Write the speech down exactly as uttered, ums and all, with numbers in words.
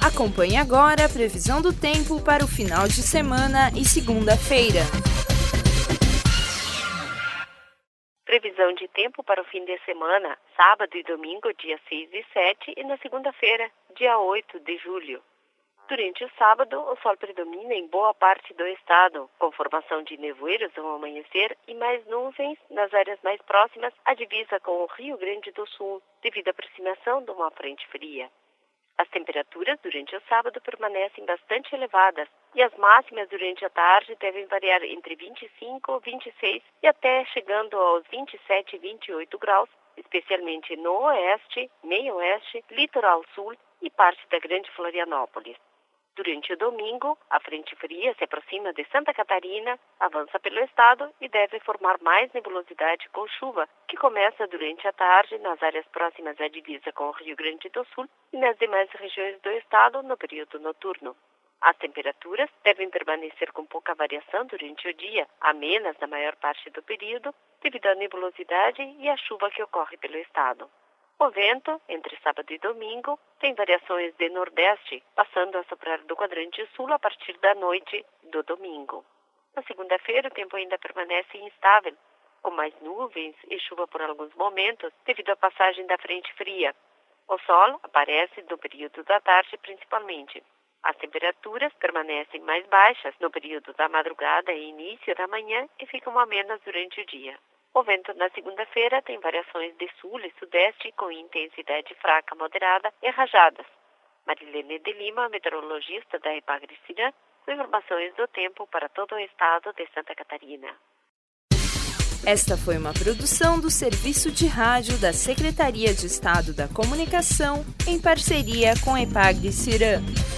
Acompanhe agora a previsão do tempo para o final de semana e segunda-feira. Previsão de tempo para o fim de semana, sábado e domingo, dia seis e sete, e na segunda-feira, dia oito de julho. Durante o sábado, o sol predomina em boa parte do estado, com formação de nevoeiros ao amanhecer e mais nuvens nas áreas mais próximas à divisa com o Rio Grande do Sul, devido à aproximação de uma frente fria. As temperaturas durante o sábado permanecem bastante elevadas e as máximas durante a tarde devem variar entre vinte e cinco, vinte e seis e até chegando aos vinte e sete e vinte e oito graus, especialmente no oeste, meio-oeste, litoral sul e parte da Grande Florianópolis. Durante o domingo, a frente fria se aproxima de Santa Catarina, avança pelo estado e deve formar mais nebulosidade com chuva, que começa durante a tarde nas áreas próximas à divisa com o Rio Grande do Sul e nas demais regiões do estado no período noturno. As temperaturas devem permanecer com pouca variação durante o dia, amenas na maior parte do período, devido à nebulosidade e à chuva que ocorre pelo estado. O vento, entre sábado e domingo, tem variações de nordeste, passando a soprar do quadrante sul a partir da noite do domingo. Na segunda-feira, o tempo ainda permanece instável, com mais nuvens e chuva por alguns momentos, devido à passagem da frente fria. O sol aparece no período da tarde principalmente. As temperaturas permanecem mais baixas no período da madrugada e início da manhã e ficam amenas durante o dia. O vento na segunda-feira tem variações de sul e sudeste com intensidade fraca, moderada e rajadas. Marilene de Lima, meteorologista da Epagre-Cirã, com informações do tempo para todo o estado de Santa Catarina. Esta foi uma produção do Serviço de Rádio da Secretaria de Estado da Comunicação, em parceria com a Epagre-Cirã.